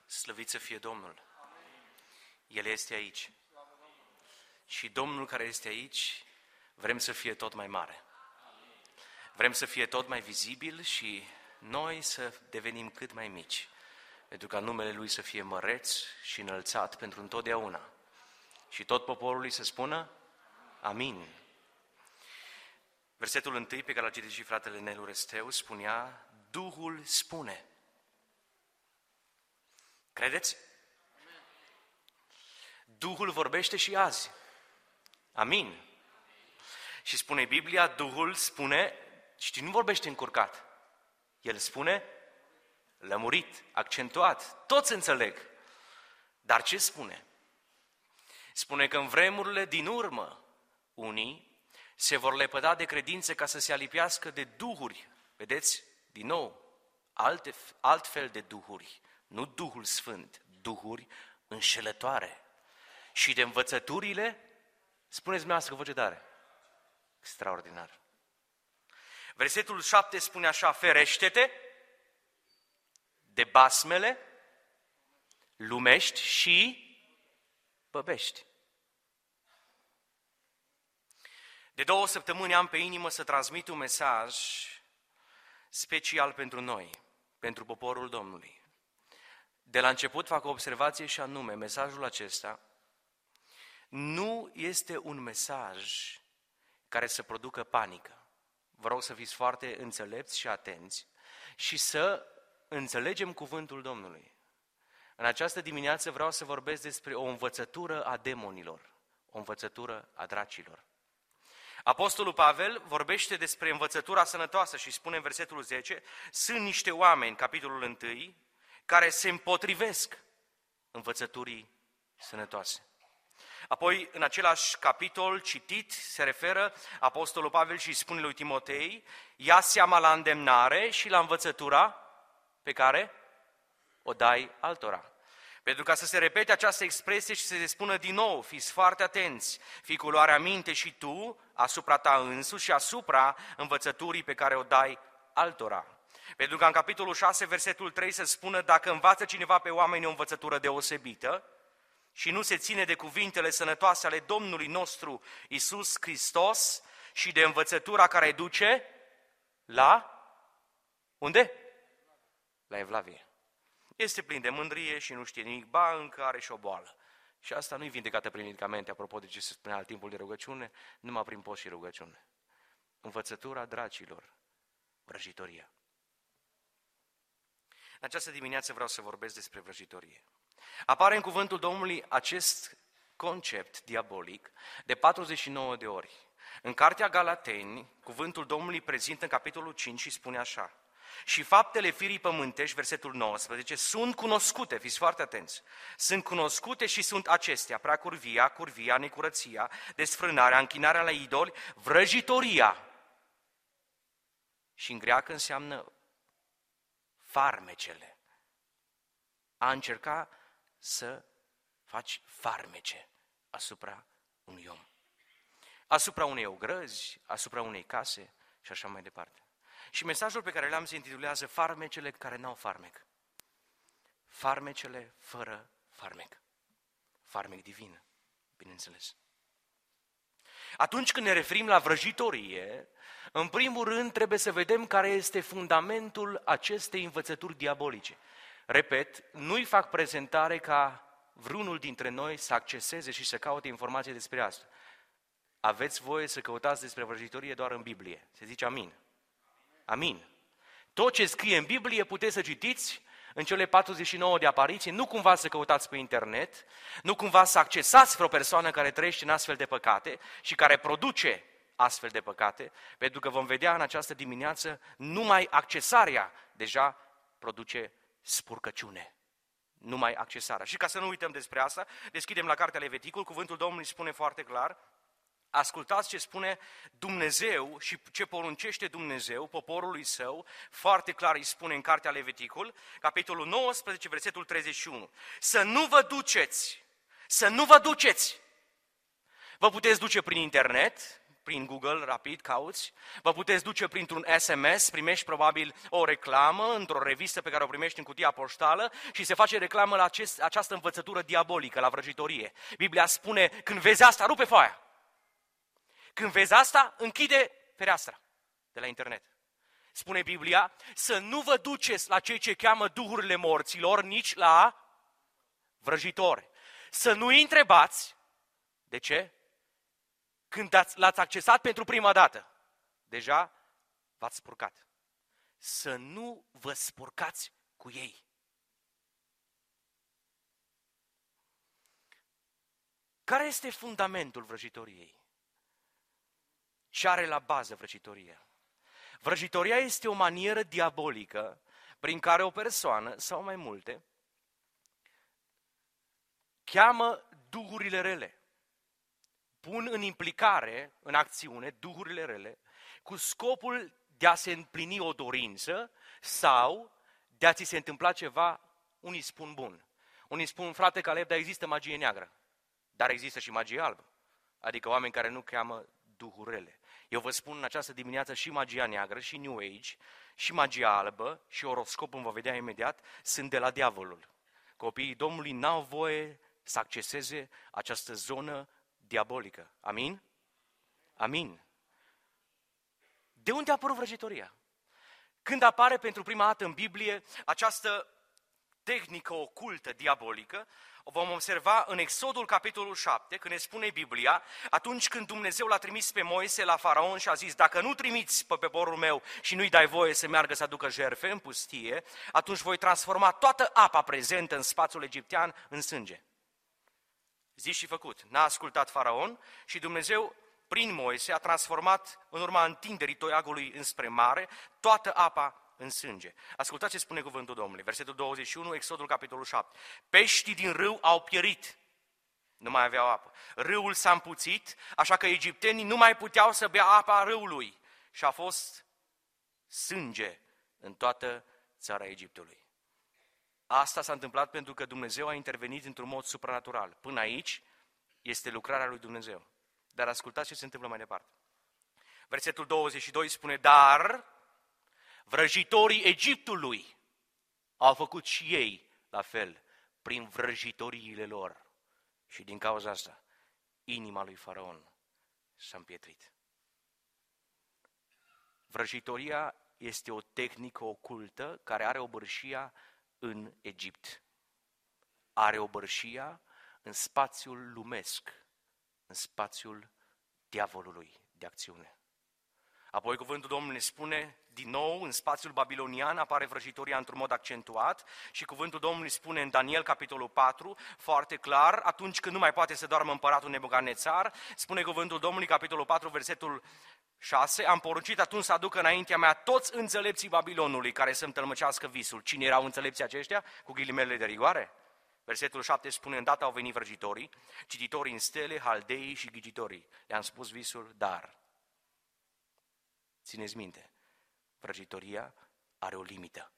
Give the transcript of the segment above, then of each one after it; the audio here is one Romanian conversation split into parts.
Slăvit să fie Domnul! El este aici. Și Domnul care este aici, vrem să fie tot mai mare. Vrem să fie tot mai vizibil și noi să devenim cât mai mici, pentru ca numele Lui să fie măreț și înălțat pentru întotdeauna. Și tot poporul lui să spună amin. Versetul 1 pe care l-a citit și fratele Nelu Resteu spunea: Duhul spune. Credeți? Duhul vorbește și azi. Amin. Și spune Biblia, Duhul spune, și nu vorbește încurcat. El spune lămurit, accentuat, toți înțeleg. Dar ce spune? Spune că în vremurile din urmă, unii se vor lepăda de credințe ca să se alipiască de duhuri. Vedeți? Din nou, altfel de duhuri. Nu Duhul Sfânt, duhuri înșelătoare. Și de învățăturile, spuneți dumneavoastră că voce tare. Extraordinar. Versetul 7 spune așa: ferește-te de basmele lumești și băbești. De 2 săptămâni am pe inimă să transmit un mesaj special pentru noi, pentru poporul Domnului. De la început fac o observație și anume, mesajul acesta nu este un mesaj care să producă panică. Vă rog să fiți foarte înțelepți și atenți și să înțelegem cuvântul Domnului. În această dimineață vreau să vorbesc despre o învățătură a demonilor, o învățătură a dracilor. Apostolul Pavel vorbește despre învățătura sănătoasă și spune în versetul 10: sunt niște oameni, capitolul 1, care se împotrivesc învățăturii sănătoase. Apoi, în același capitol citit, se referă Apostolul Pavel și spune lui Timotei: ia seama la îndemnare și la învățătura pe care o dai altora. Pentru ca să se repete această expresie și să se spună din nou: fiți foarte atenți, fii cu luarea minte și tu asupra ta însuși și asupra învățăturii pe care o dai altora. Pentru că în capitolul 6, versetul 3 se spună: dacă învață cineva pe oameni o învățătură deosebită și nu se ține de cuvintele sănătoase ale Domnului nostru Iisus Hristos și de învățătura care duce la... unde? La evlavie. Este plin de mândrie și nu știe nimic, ba încă are și o boală. Și asta nu-i vindecată prin medicamente, apropo de ce se spunea al timpul de rugăciune, numai prin post și rugăciune. Învățătura dracilor, vrăjitoria. În această dimineață vreau să vorbesc despre vrăjitorie. Apare în cuvântul Domnului acest concept diabolic de 49 de ori. În cartea Galateni, cuvântul Domnului prezintă în capitolul 5 și spune așa: și faptele firii pământești, versetul 19, sunt cunoscute, fiți foarte atenți, sunt cunoscute și sunt acestea: preacurvia, curvia, necurăția, desfrânarea, închinarea la idoli, vrăjitoria. Și în greacă înseamnă farmecele. A încerca să faci farmece asupra unui om, asupra unei ogrăzi, asupra unei case și așa mai departe. Și mesajul pe care l-am se intitulează farmecele care n-au farmec. Farmecele fără farmec. Farmec divin, bineînțeles. Atunci când ne referim la vrăjitorie, în primul rând trebuie să vedem care este fundamentul acestei învățături diabolice. Repet, nu-i fac prezentare ca vreunul dintre noi să acceseze și să caute informații despre asta. Aveți voie să căutați despre vrăjitorie doar în Biblie. Se zice amin. Amin. Tot ce scrie în Biblie puteți să citiți în cele 49 de apariții, nu cumva să căutați pe internet, nu cumva să accesați vreo persoană care trăiește în astfel de păcate și care produce astfel de păcate, pentru că vom vedea în această dimineață, numai accesarea deja produce spurcăciune. Numai accesarea. Și ca să nu uităm despre asta, deschidem la cartea Leviticul, cuvântul Domnului spune foarte clar: ascultați ce spune Dumnezeu și ce poruncește Dumnezeu poporului său, foarte clar îi spune în cartea Leviticul, capitolul 19, versetul 31. Să nu vă duceți, să nu vă duceți. Vă puteți duce prin internet, prin Google, rapid, cauți, vă puteți duce printr-un SMS, primești probabil o reclamă într-o revistă pe care o primești în cutia poștală și se face reclamă la această învățătură diabolică, la vrăjitorie. Biblia spune, când vezi asta, rupe foaia. Când vezi asta, închide fereastra de la internet. Spune Biblia, să nu vă duceți la cei ce cheamă duhurile morților, nici la vrăjitori. Să nu-i întrebați, de ce? Când l-ați accesat pentru prima dată, deja v-ați spurcat. Să nu vă spurcați cu ei. Care este fundamentul vrăjitoriei? Ce are la bază vrăjitoria? Vrăjitoria este o manieră diabolică prin care o persoană, sau mai multe, cheamă duhurile rele. Pun în implicare, în acțiune, duhurile rele, cu scopul de a se împlini o dorință sau de a ți se întâmpla ceva, unii spun bun. Unii spun, frate Caleb, dar există magie neagră, dar există și magie albă. Adică oameni care nu cheamă duhuri rele. Eu vă spun în această dimineață și magia neagră, și New Age, și magia albă, și oroscopul, vă vedea imediat, sunt de la diavolul. Copiii Domnului n-au voie să acceseze această zonă diabolică. Amin? Amin. De unde a apărut vrăjitoria? Când apare pentru prima dată în Biblie această tehnică ocultă, diabolică, o vom observa în Exodul, capitolul 7, când ne spune Biblia, atunci când Dumnezeu l-a trimis pe Moise la Faraon și a zis, dacă nu trimiți pe poporul meu și nu-i dai voie să meargă să aducă jertfe în pustie, atunci voi transforma toată apa prezentă în spațiul egiptean în sânge. Zis și făcut, n-a ascultat Faraon și Dumnezeu, prin Moise, a transformat, în urma întinderii toiagului înspre mare, toată apa în sânge. Ascultați ce spune cuvântul Domnului, versetul 21, Exodul, capitolul 7. Peștii din râu au pierit, nu mai aveau apă. Râul s-a împuțit, așa că egiptenii nu mai puteau să bea apa râului și a fost sânge în toată țara Egiptului. Asta s-a întâmplat pentru că Dumnezeu a intervenit într-un mod supranatural. Până aici este lucrarea lui Dumnezeu. Dar ascultați ce se întâmplă mai departe. Versetul 22 spune, dar vrăjitorii Egiptului au făcut și ei la fel, prin vrăjitoriile lor. Și din cauza asta, inima lui Faraon s-a împietrit. Vrăjitoria este o tehnică ocultă care are obârșia în Egipt. Are obârșia în spațiul lumesc, în spațiul diavolului de acțiune. Apoi cuvântul Domnului ne spune, din nou, în spațiul babilonian apare vrăjitoria într-un mod accentuat și cuvântul Domnului spune în Daniel, capitolul 4, foarte clar, atunci când nu mai poate să doarmă împăratul Nebucadnețar, spune cuvântul Domnului, capitolul 4, versetul 6, am poruncit atunci să aducă înaintea mea toți înțelepții Babilonului care să-mi tălmăcească visul. Cine erau înțelepții aceștia? Cu ghilimele de rigoare? Versetul 7 spune, îndată au venit vrăjitorii, cititorii în stele, haldeii și ghicitorii. Le-am spus visul, dar țineți minte, vrăjitoria are o limită.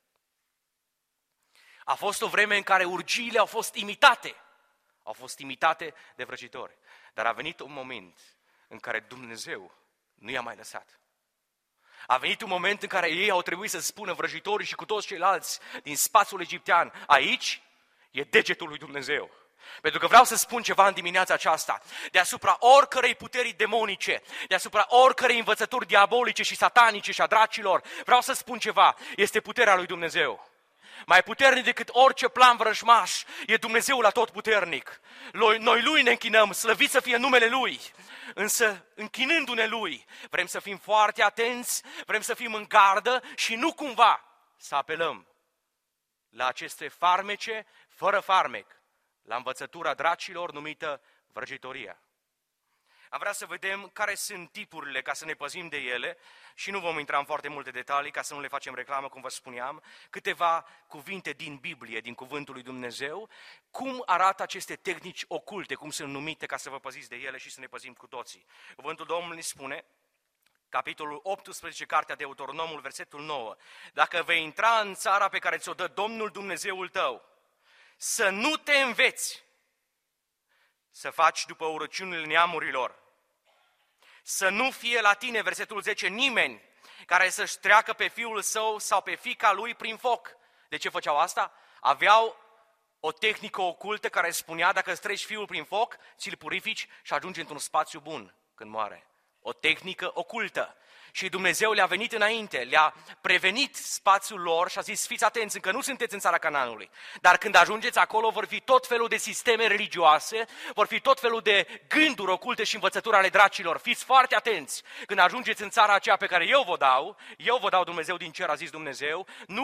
A fost o vreme în care urgiile au fost imitate de vrăjitori. Dar a venit un moment în care Dumnezeu nu i-a mai lăsat. A venit un moment în care ei au trebuit să spună vrăjitorii și cu toți ceilalți din spațiul egiptean, aici e degetul lui Dumnezeu. Pentru că vreau să spun ceva în dimineața aceasta, deasupra oricărei puteri demonice, deasupra oricărei învățături diabolice și satanice și a dracilor, vreau să spun ceva, este puterea lui Dumnezeu. Mai puternic decât orice plan vrăjmaș, e Dumnezeul atotputernic. Noi Lui ne închinăm, slăvit să fie numele Lui. Însă, închinându-ne Lui, vrem să fim foarte atenți, vrem să fim în gardă și nu cumva să apelăm la aceste farmece fără farmec, la învățătura dracilor numită vrăjitoria. Am vrea să vedem care sunt tipurile ca să ne păzim de ele și nu vom intra în foarte multe detalii ca să nu le facem reclamă, cum vă spuneam, câteva cuvinte din Biblie, din Cuvântul lui Dumnezeu, cum arată aceste tehnici oculte, cum sunt numite ca să vă păziți de ele și să ne păzim cu toții. Cuvântul Domnului spune, capitolul 18, cartea Deuteronomul, versetul 9, dacă vei intra în țara pe care ți-o dă Domnul Dumnezeul tău, să nu te înveți să faci după urăciunile neamurilor, Să nu fie la tine, versetul 10, nimeni care să-și treacă pe fiul său sau pe fiica lui prin foc. De ce făceau asta? Aveau o tehnică ocultă care spunea, dacă îți treci fiul prin foc, ți-l purifici și ajungi într-un spațiu bun când moare. O tehnică ocultă. Și Dumnezeu le-a venit înainte, le-a prevenit spațiul lor și a zis, fiți atenți, încă nu sunteți în țara Canaanului, dar când ajungeți acolo vor fi tot felul de sisteme religioase, vor fi tot felul de gânduri oculte și învățături ale dracilor. Fiți foarte atenți când ajungeți în țara aceea pe care eu vă dau Dumnezeu din cer, a zis Dumnezeu, nu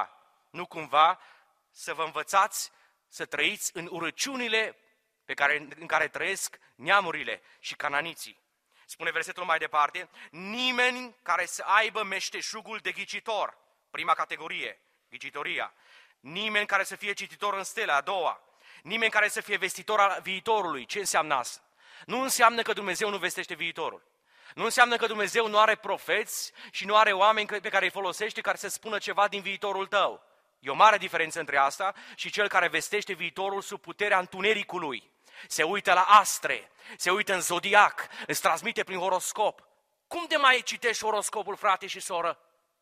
cumva să vă învățați să trăiți în urăciunile în care trăiesc neamurile și cananiții. Spune versetul mai departe, nimeni care să aibă meșteșugul de ghicitor, prima categorie, ghicitoria, nimeni care să fie cititor în stele, a doua, nimeni care să fie vestitor al viitorului. Ce înseamnă asta? Nu înseamnă că Dumnezeu nu vestește viitorul. Nu înseamnă că Dumnezeu nu are profeți și nu are oameni pe care îi folosește care să spună ceva din viitorul tău. E o mare diferență între asta și cel care vestește viitorul sub puterea întunericului. Se uită la astre, se uită în zodiac, îți transmite prin horoscop. Cum de mai citești horoscopul, frate și soră?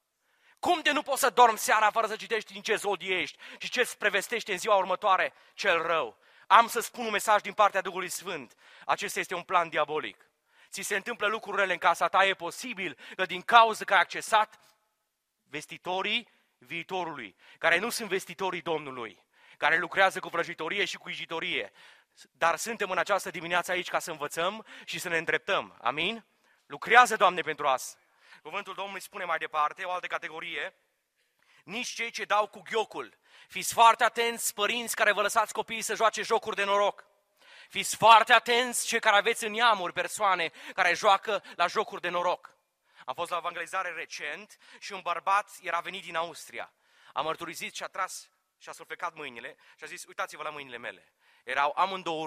Cum de nu poți să dormi seara fără să citești din ce zodie ești și ce îți prevestește în ziua următoare cel rău? Am să spun un mesaj din partea Duhului Sfânt. Acesta este un plan diabolic. Ți se întâmplă lucrurile în casa ta, e posibil că din cauza că ai accesat vestitorii viitorului, care nu sunt vestitorii Domnului, care lucrează cu vrăjitorie și cu ghicitorie. Dar suntem în această dimineață aici ca să învățăm și să ne îndreptăm. Amin? Lucrează, Doamne, pentru asta. Cuvântul Domnului spune mai departe, o altă categorie, nici cei ce dau cu ghiocul. Fiți foarte atenți, părinți care vă lăsați copiii să joace jocuri de noroc. Fiți foarte atenți, cei care aveți în neamuri persoane care joacă la jocuri de noroc. Am fost la evangelizare recent și un bărbat era venit din Austria. A mărturisit și a tras și a sulfecat mâinile și a zis, uitați-vă la mâinile mele. Erau amândouă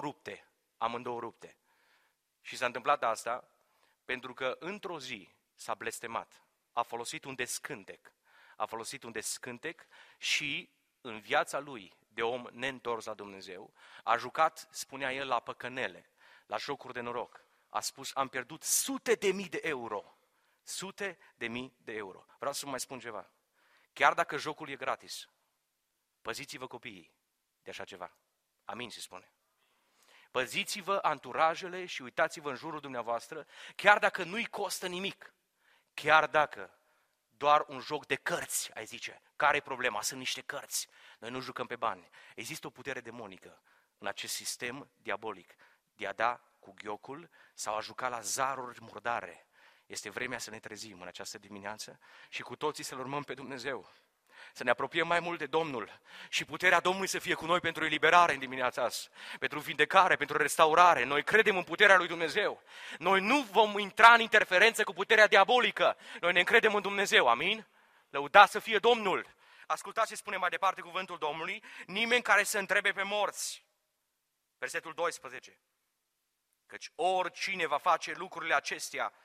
rupte. Și s-a întâmplat asta pentru că într-o zi s-a blestemat. A folosit un descântec și în viața lui de om neîntors la Dumnezeu a jucat, spunea el, la păcănele, la jocuri de noroc. A spus, am pierdut sute de mii de euro. Vreau să mai spun ceva. Chiar dacă jocul e gratis, păziți-vă copiii de așa ceva. Amin se spune. Păziți-vă anturajele și uitați-vă în jurul dumneavoastră, chiar dacă nu-i costă nimic. Chiar dacă doar un joc de cărți, ai zice, care e problema? Sunt niște cărți. Noi nu jucăm pe bani. Există o putere demonică în acest sistem diabolic de a da cu ghiocul sau a juca la zaruri murdare. Este vremea să ne trezim în această dimineață și cu toții să-L urmăm pe Dumnezeu. Să ne apropiem mai mult de Domnul și puterea Domnului să fie cu noi pentru eliberare în dimineața asta, pentru vindecare, pentru restaurare. Noi credem în puterea lui Dumnezeu. Noi nu vom intra în interferență cu puterea diabolică. Noi ne încredem în Dumnezeu. Amin? Lăudați să fie Domnul. Ascultați ce spune mai departe cuvântul Domnului. Nimeni care să întrebe pe morți. Versetul 12. Căci oricine va face lucrurile acestea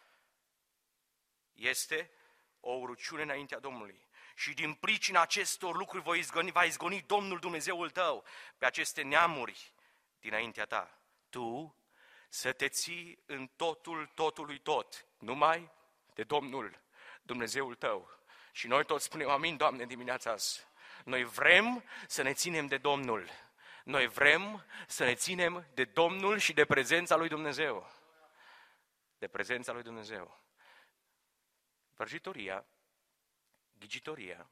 este o urăciune înaintea Domnului. Și din pricina acestor lucruri va izgoni Domnul Dumnezeul tău pe aceste neamuri dinaintea ta. Tu să te ții în totului tot, numai de Domnul Dumnezeul tău. Și noi toți spunem amin, Doamne, dimineața asta. Noi vrem să ne ținem de Domnul. Noi vrem să ne ținem de Domnul și de prezența lui Dumnezeu. De prezența lui Dumnezeu. Vrăjitoria, ghicitoria,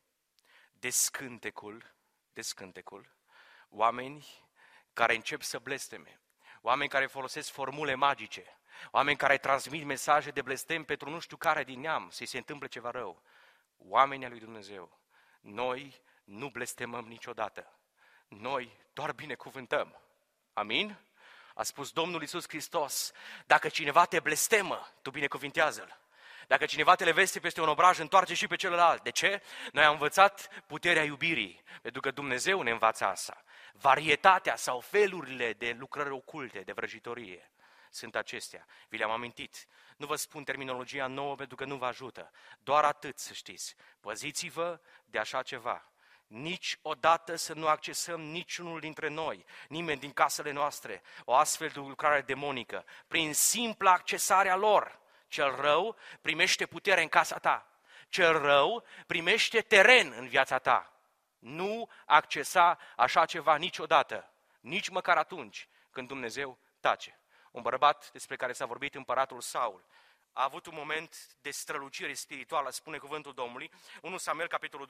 descântecul, oameni care încep să blesteme, oameni care folosesc formule magice, oameni care transmit mesaje de blestem pentru nu știu care din neam, să-i se întâmple ceva rău. Oamenii lui Dumnezeu, noi nu blestemăm niciodată, noi doar binecuvântăm. Amin? A spus Domnul Iisus Hristos, dacă cineva te blestemă, tu binecuvintează-l. Dacă cineva te leveste peste un obraj, întoarce și pe celălalt. De ce? Noi am învățat puterea iubirii, pentru că Dumnezeu ne învață asta. Varietatea sau felurile de lucrări oculte, de vrăjitorie, sunt acestea. Vi le-am amintit. Nu vă spun terminologia nouă pentru că nu vă ajută. Doar atât să știți. Păziți-vă de așa ceva. Niciodată să nu accesăm niciunul dintre noi, nimeni din casele noastre, o astfel de lucrare demonică, prin simpla accesarea lor. Cel rău primește putere în casa ta. Cel rău primește teren în viața ta. Nu accesa așa ceva niciodată, nici măcar atunci când Dumnezeu tace. Un bărbat despre care s-a vorbit, împăratul Saul, a avut un moment de strălucire spirituală, spune cuvântul Domnului, 1 Samuel, capitolul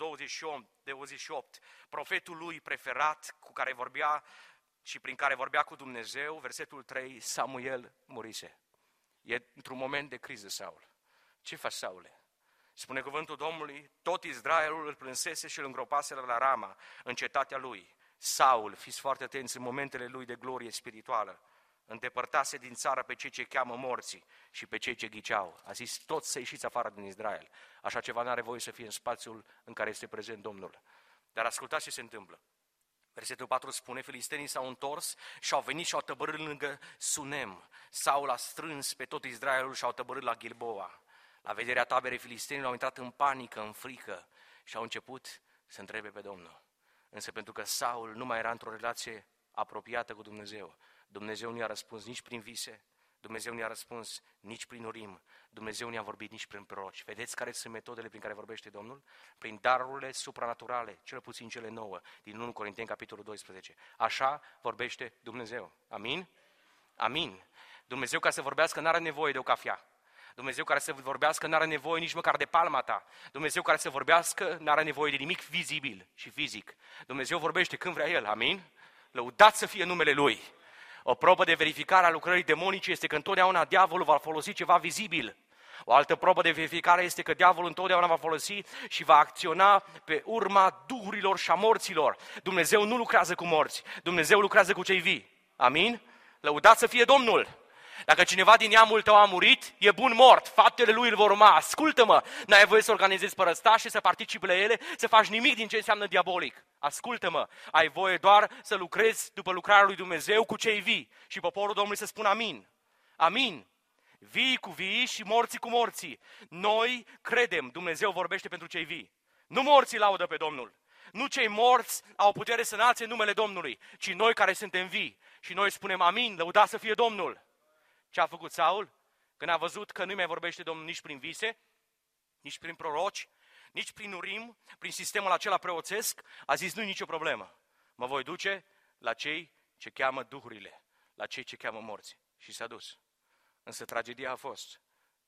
28, profetul lui preferat, cu care vorbea și prin care vorbea cu Dumnezeu, versetul 3, Samuel murise. E într-un moment de criză Saul. Ce faci, Saule? Spune cuvântul Domnului, tot Israelul îl plânsese și îl îngropase la Rama, în cetatea lui. Saul, fiți foarte atenți în momentele lui de glorie spirituală, îndepărtase din țară pe cei ce cheamă morții și pe cei ce ghiceau. A zis, toți să ieșiți afară din Israel. Așa ceva n-are voie să fie în spațiul în care este prezent Domnul. Dar ascultați ce se întâmplă. Versetul 4 spune, filistenii s-au întors și au venit și au tăbărât lângă Sunem. Saul a strâns pe tot Israelul și au tăbărât la Gilboa. La vederea taberei filistenilor au intrat în panică, în frică și au început să întrebe pe Domnul. Însă pentru că Saul nu mai era într-o relație apropiată cu Dumnezeu, Dumnezeu nu i-a răspuns nici prin vise, Dumnezeu nu i-a răspuns nici prin urim, Dumnezeu nu i-a vorbit nici prin proroci. Vedeți care sunt metodele prin care vorbește Domnul? Prin darurile supranaturale, cel puțin cele 9, din 1 Corinteni, capitolul 12. Așa vorbește Dumnezeu. Amin? Amin. Dumnezeu, ca să vorbească, n-are nevoie de o cafea. Dumnezeu care să vorbească n-are nevoie nici măcar de palma ta. Dumnezeu care să vorbească n-are nevoie de nimic vizibil și fizic. Dumnezeu vorbește când vrea El, amin? Lăudat să fie numele Lui. O probă de verificare a lucrării demonice este că întotdeauna diavolul va folosi ceva vizibil. O altă probă de verificare este că diavolul întotdeauna va folosi și va acționa pe urma duhurilor și a morților. Dumnezeu nu lucrează cu morți, Dumnezeu lucrează cu cei vii. Amin? Lăudat să fie Domnul! Dacă cineva din neamul tău a murit, e bun mort, faptele lui îl vor urma. Ascultă-mă, n-ai voie să organizezi părăstași, să participi la ele, să faci nimic din ce înseamnă diabolic. Ascultă-mă, ai voie doar să lucrezi după lucrarea lui Dumnezeu cu cei vii. Și poporul Domnului să spună amin. Amin. Vii cu vii și morții cu morții. Noi credem, Dumnezeu vorbește pentru cei vii. Nu morții laudă pe Domnul. Nu cei morți au putere să înalțe numele Domnului, ci noi care suntem vii. Și noi spunem amin, lăudat să fie Domnul. Ce a făcut Saul? Când a văzut că nu mai vorbește Domnul nici prin vise, nici prin proroci, nici prin urim, prin sistemul acela preoțesc, a zis, nu-i nicio problemă. Mă voi duce la cei ce cheamă duhurile, la cei ce cheamă morți. Și s-a dus. Însă tragedia a fost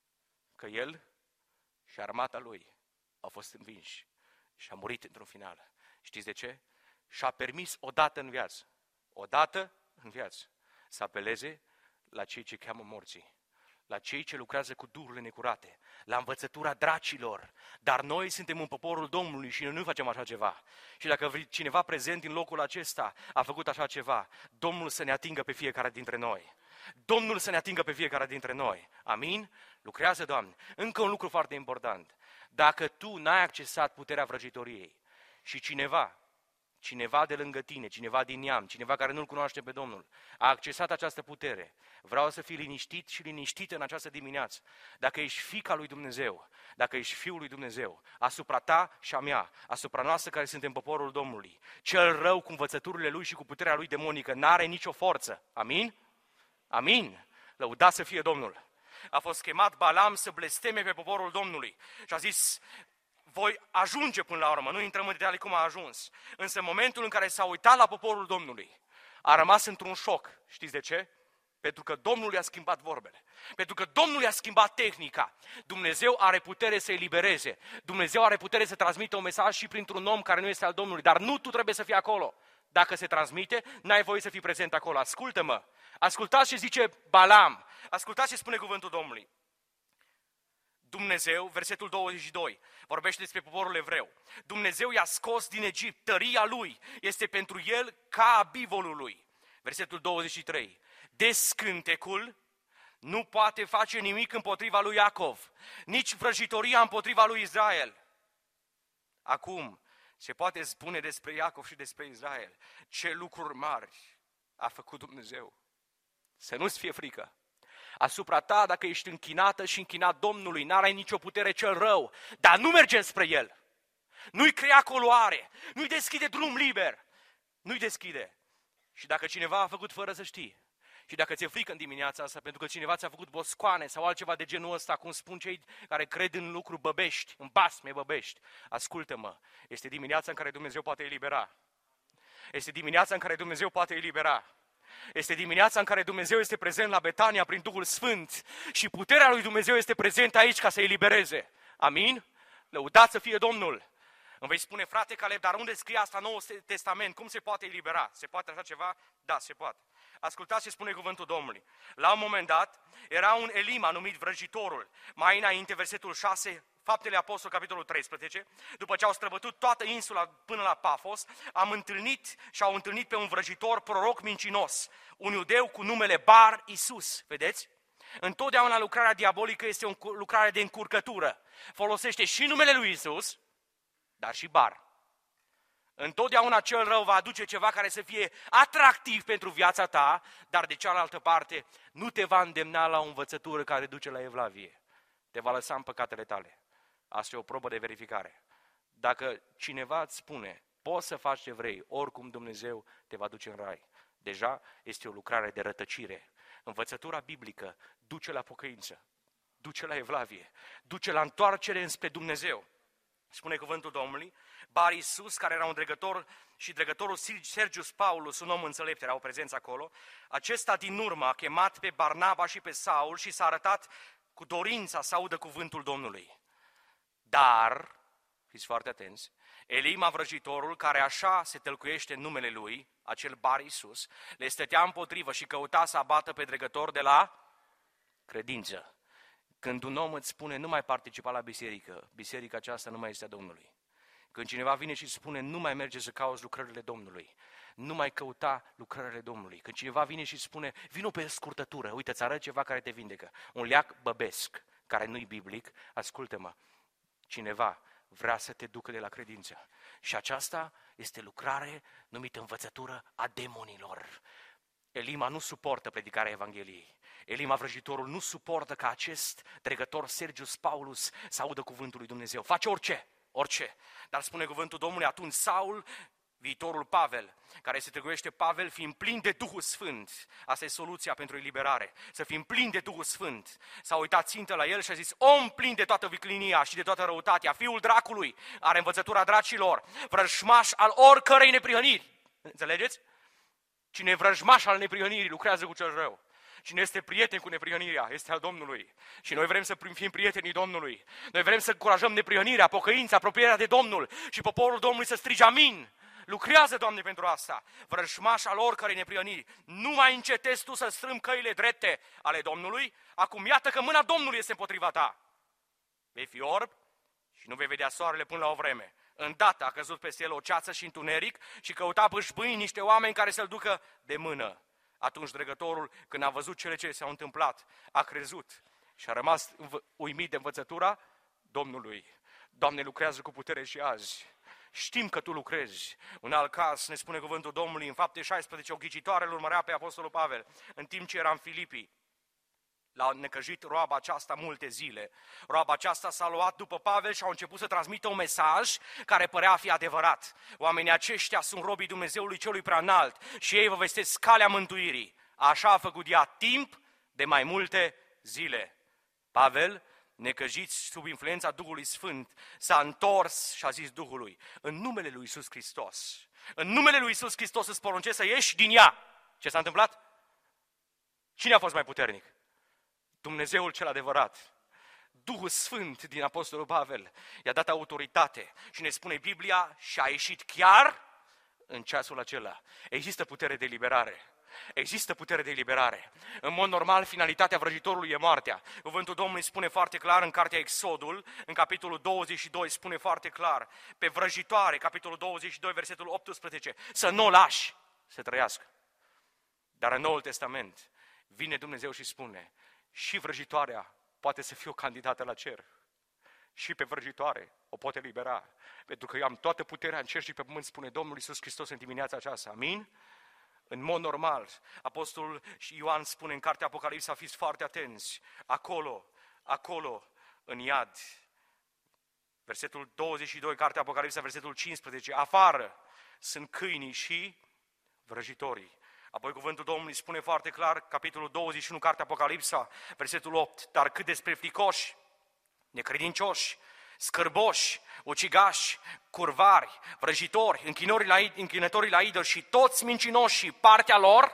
că el și armata lui au fost învinși și a murit într-un final. Știți de ce? Și-a permis odată în viață, să apeleze la cei ce cheamă morții, la cei ce lucrează cu duhurile necurate, la învățătura dracilor. Dar noi suntem în poporul Domnului și noi nu facem așa ceva. Și dacă cineva prezent din locul acesta a făcut așa ceva, Domnul să ne atingă pe fiecare dintre noi. Domnul să ne atingă pe fiecare dintre noi. Amin? Lucrează, Doamne. Încă un lucru foarte important. Dacă tu n-ai accesat puterea vrăjitoriei și cineva de lângă tine, cineva din neam, cineva care nu-L cunoaște pe Domnul, a accesat această putere, vreau să fii liniștit și liniștită în această dimineață. Dacă ești fiica lui Dumnezeu, dacă ești fiul lui Dumnezeu, asupra ta și a mea, asupra noastră care suntem poporul Domnului, cel rău cu învățăturile lui și cu puterea lui demonică n-are nicio forță. Amin? Amin. Lăudat să fie Domnul. A fost chemat Balam să blesteme pe poporul Domnului și a zis, voi ajunge până la urmă, nu intrăm în detalii cum a ajuns. Însă în momentul în care s-a uitat la poporul Domnului, a rămas într-un șoc. Știți de ce? Pentru că Domnul i-a schimbat vorbele. Pentru că Domnul i-a schimbat tehnica. Dumnezeu are putere să elibereze. Dumnezeu are putere să transmită un mesaj și printr-un om care nu este al Domnului. Dar nu tu trebuie să fii acolo. Dacă se transmite, n-ai voie să fii prezent acolo. Ascultă-mă. Ascultați ce zice Balam. Ascultați ce spune cuvântul Domnului. Dumnezeu, versetul 22, vorbește despre poporul evreu. Dumnezeu i-a scos din Egipt, tăria lui este pentru el ca bivolul lui. Versetul 23, descântecul nu poate face nimic împotriva lui Iacov, nici vrăjitoria împotriva lui Israel. Acum se poate spune despre Iacov și despre Israel ce lucruri mari a făcut Dumnezeu. Să nu-ți fie frică. Asupra ta, dacă ești închinată și închinat Domnului, n-are nicio putere cel rău, dar nu merge spre El. Nu-i crea coloare, nu-i deschide drum liber, nu-i deschide. Și dacă cineva a făcut fără să știi, Și dacă ți-e frică în dimineața asta, pentru că cineva ți-a făcut boscoane sau altceva de genul ăsta, cum spun cei care cred în lucruri băbești, în basme băbești, ascultă-mă, este dimineața în care Dumnezeu poate elibera. Este dimineața în care Dumnezeu poate elibera. Este dimineața în care Dumnezeu este prezent la Betania prin Duhul Sfânt și puterea lui Dumnezeu este prezentă aici ca să elibereze. Amin? Lăudați să fie Domnul! Îmi vei spune, frate Caleb, dar unde scrie asta în Noul Testament? Cum se poate elibera? Se poate așa ceva? Da, se poate. Ascultați ce spune cuvântul Domnului. La un moment dat, era un Elima numit Vrăjitorul. Mai înainte, versetul 6, Faptele Apostol, capitolul 13, după ce au străbătut toată insula până la Pafos, au întâlnit pe un vrăjitor proroc mincinos, un iudeu cu numele Bar Isus. Vedeți? Întotdeauna lucrarea diabolică este o lucrare de încurcătură. Folosește și numele lui Isus, dar și Bar. Întotdeauna cel rău va aduce ceva care să fie atractiv pentru viața ta, dar de cealaltă parte nu te va îndemna la o învățătură care duce la evlavie. Te va lăsa în păcatele tale. Asta e o probă de verificare. Dacă cineva îți spune, poți să faci ce vrei, oricum Dumnezeu te va duce în rai. Deja este o lucrare de rătăcire. Învățătura biblică duce la pocăință, duce la evlavie, duce la întoarcere înspre Dumnezeu. Spune cuvântul Domnului, Bar Isus, care era un dregător, și dregătorul Sergius Paulus, un om înțelept, erau prezenți acolo, acesta din urmă a chemat pe Barnaba și pe Saul și s-a arătat cu dorința să audă cuvântul Domnului. Dar, fiți foarte atenți, Elima vrăjitorul, care așa se tălcuiește în numele lui, acel Bar Isus, le stătea împotrivă și căuta să abată pe dregător de la credință. Când un om îți spune, nu mai participa la biserică, biserica aceasta nu mai este a Domnului. Când cineva vine și spune, nu mai merge să cauți lucrările Domnului, nu mai căuta lucrările Domnului. Când cineva vine și spune, vino pe scurtătură, uite, îți arăt ceva care te vindecă, un leac băbesc, care nu-i biblic, ascultă-mă, cineva vrea să te ducă de la credință. Și aceasta este lucrare numită învățătură a demonilor. Elima nu suportă predicarea Evangheliei. Elima vrăjitorul nu suportă ca acest dregător Sergius Paulus să audă cuvântul lui Dumnezeu. Face orice. Dar spune cuvântul Domnului, atunci Saul, viitorul Pavel, care se tăguiește Pavel, fiind plin de Duhul Sfânt. Asta e soluția pentru eliberare, să fim plini de Duhul Sfânt. S-a uitat țintă la el și a zis, om plin de toată viclinia și de toată răutatea, fiul dracului, are învățătura dracilor, vrăjmaș al oricărei neprihăniri. Înțelegeți? Cine e vrăjmaș al neprihănirii lucrează cu cel rău. Cine este prieten cu neprihănirea este al Domnului. Și noi vrem să fim prietenii Domnului. Noi vrem să încurajăm neprihănirea, pocăința, apropierea de Domnul și poporul Domnului să strige amin. Lucrează, Doamne, pentru asta. Vrăjmaș al oricărei neprihăniri. Nu mai încetezi tu să strâmbi căile drepte ale Domnului. Acum iată că mâna Domnului este împotriva ta. Vei fi orb și nu vei vedea soarele până la o vreme. Îndată a căzut peste el o ceață și întuneric și căuta bâșbâi niște oameni care să-l ducă de mână. Atunci dregătorul, când a văzut cele ce s-au întâmplat, a crezut și a rămas uimit de învățătura Domnului. Doamne, lucrează cu putere și azi. Știm că Tu lucrezi. Un alt caz ne spune cuvântul Domnului în Fapte 16, o ghicitoare îl urmărea pe Apostolul Pavel în timp ce era în Filipii. L-a necăjit roaba aceasta multe zile. Roaba aceasta s-a luat după Pavel și au început să transmită un mesaj care părea a fi adevărat. Oamenii aceștia sunt robii Dumnezeului celui preanalt și ei vă vestesc calea mântuirii. Așa a făcut ea timp de mai multe zile. Pavel, necăjit sub influența Duhului Sfânt, s-a întors și a zis Duhului, în numele lui Iisus Hristos, în numele lui Iisus Hristos îți poruncesc să ieși din ea. Ce s-a întâmplat? Cine a fost mai puternic? Dumnezeul cel adevărat, Duhul Sfânt din Apostolul Pavel i-a dat autoritate și ne spune Biblia și a ieșit chiar în ceasul acela. Există putere de eliberare. Există putere de eliberare. În mod normal, finalitatea vrăjitorului e moartea. Cuvântul Domnului spune foarte clar în cartea Exodul, în capitolul 22, spune foarte clar, pe vrăjitoare, capitolul 22, versetul 18, să nu o lași să trăiască. Dar în Noul Testament vine Dumnezeu și spune, și vrăjitoarea poate să fie o candidată la cer. Și pe vrăjitoare o pot elibera. Pentru că eu am toată puterea în cer și pe pământ, spune Domnul Iisus Hristos în dimineața aceasta. Amin? În mod normal, Apostolul Ioan spune în cartea Apocalipsa, fiți foarte atenți, acolo, în iad. Versetul 22, cartea Apocalipsa, versetul 15, afară sunt câinii și vrăjitorii. Apoi cuvântul Domnului spune foarte clar, capitolul 21, cartea Apocalipsa, versetul 8, dar cât despre fricoși, necredincioși, scârboși, ucigași, curvari, vrăjitori, închinătorii la idol și toți mincinoși, partea lor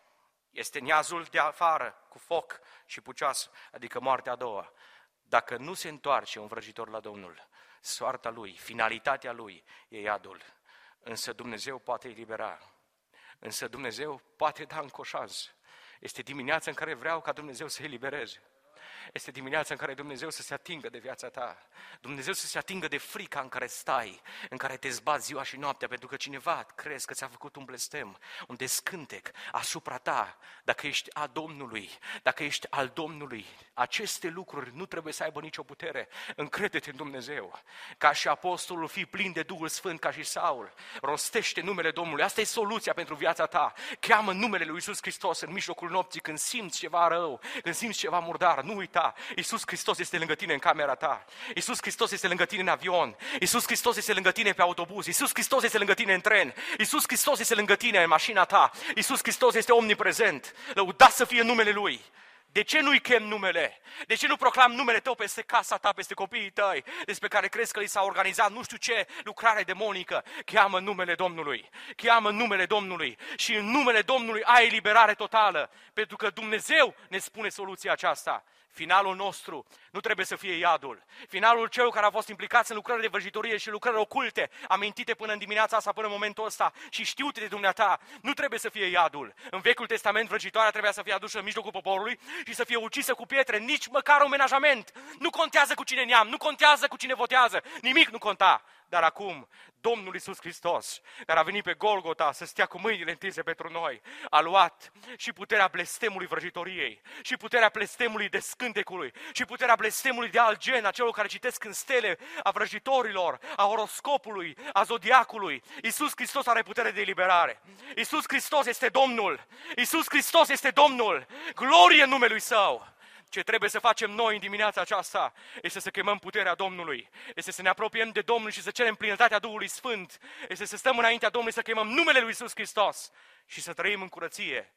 este neazul de afară, cu foc și pucioasă, adică moartea a doua. Dacă nu se întoarce un vrăjitor la Domnul, soarta lui, finalitatea lui e iadul. Însă Dumnezeu poate elibera. Însă Dumnezeu poate da în coșaz. Este dimineața în care vreau ca Dumnezeu să elibereze. Este dimineața în care Dumnezeu să se atingă de viața ta. Dumnezeu să se atingă de frica în care stai, în care te zbați ziua și noaptea, pentru că cineva crezi că ți-a făcut un blestem, un descântec asupra ta. Dacă ești a Domnului, dacă ești al Domnului, aceste lucruri nu trebuie să aibă nicio putere. Încrede-te în Dumnezeu. Ca și apostolul, fii plin de Duhul Sfânt ca și Saul. Rostește numele Domnului. Asta e soluția pentru viața ta. Cheamă numele lui Iisus Hristos în mijlocul nopții când simți ceva rău, când simți ceva murdar. Nu uita. Iisus Hristos este lângă tine în camera ta. Iisus Hristos este lângă tine în avion. Iisus Hristos este lângă tine pe autobuz. Iisus Hristos este lângă tine în tren. Iisus Hristos este lângă tine în mașina ta. Iisus Hristos este omniprezent. Lăudați să fie numele Lui. De ce nu-i chem numele? De ce nu proclam numele tău peste casa ta, peste copiii tăi, despre care crezi că li s-a organizat nu știu ce lucrare demonică? Cheamă numele Domnului. Cheamă numele Domnului. Și în numele Domnului ai eliberare totală. Pentru că Dumnezeu ne spune soluția aceasta. Finalul nostru nu trebuie să fie iadul. Finalul celor care au fost implicați în lucrări de vrăjitorie și lucrări oculte, amintite până în dimineața asta, până în momentul ăsta și știute de dumneata, nu trebuie să fie iadul. În Vechiul Testament vrăjitoarea trebuia să fie adusă în mijlocul poporului și să fie ucisă cu pietre, nici măcar un menajament. Nu contează cu cine neam, nu contează cu cine votează, nimic nu conta. Dar acum, Domnul Iisus Hristos, care a venit pe Golgota să stea cu mâinile întinse pentru noi, a luat și puterea blestemului vrăjitoriei, și puterea blestemului descântecului, și puterea blestemului de alt gen, a celor care citesc în stele, a vrăjitorilor, a horoscopului, a zodiacului. Iisus Hristos are putere de eliberare. Iisus Hristos este Domnul. Iisus Hristos este Domnul. Glorie în numelui Său. Ce trebuie să facem noi în dimineața aceasta este să chemăm puterea Domnului, este să ne apropiem de Domnul și să cerem plinătatea Duhului Sfânt, este să stăm înaintea Domnului, să chemăm numele Lui Iisus Hristos și să trăim în curăție.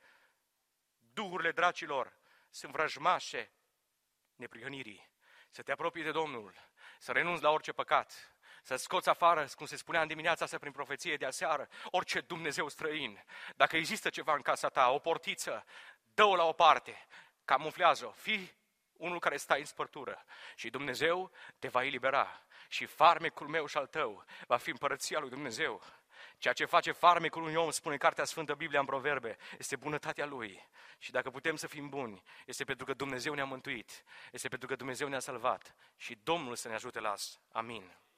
Duhurile dracilor sunt vrăjmașe neprihănirii. Să te apropii de Domnul, să renunți la orice păcat, să scoți afară, cum se spunea în dimineața asta prin profeție de aseară, orice Dumnezeu străin. Dacă există ceva în casa ta, o portiță, dă-o la o parte. Camuflează-o, fii unul care stai în spărtură și Dumnezeu te va elibera și farmecul meu și al tău va fi împărăția lui Dumnezeu. Ceea ce face farmecul unui om, spune Cartea Sfântă Biblia în Proverbe, este bunătatea lui. Și dacă putem să fim buni, este pentru că Dumnezeu ne-a mântuit, este pentru că Dumnezeu ne-a salvat și Domnul să ne ajute la asta. Amin.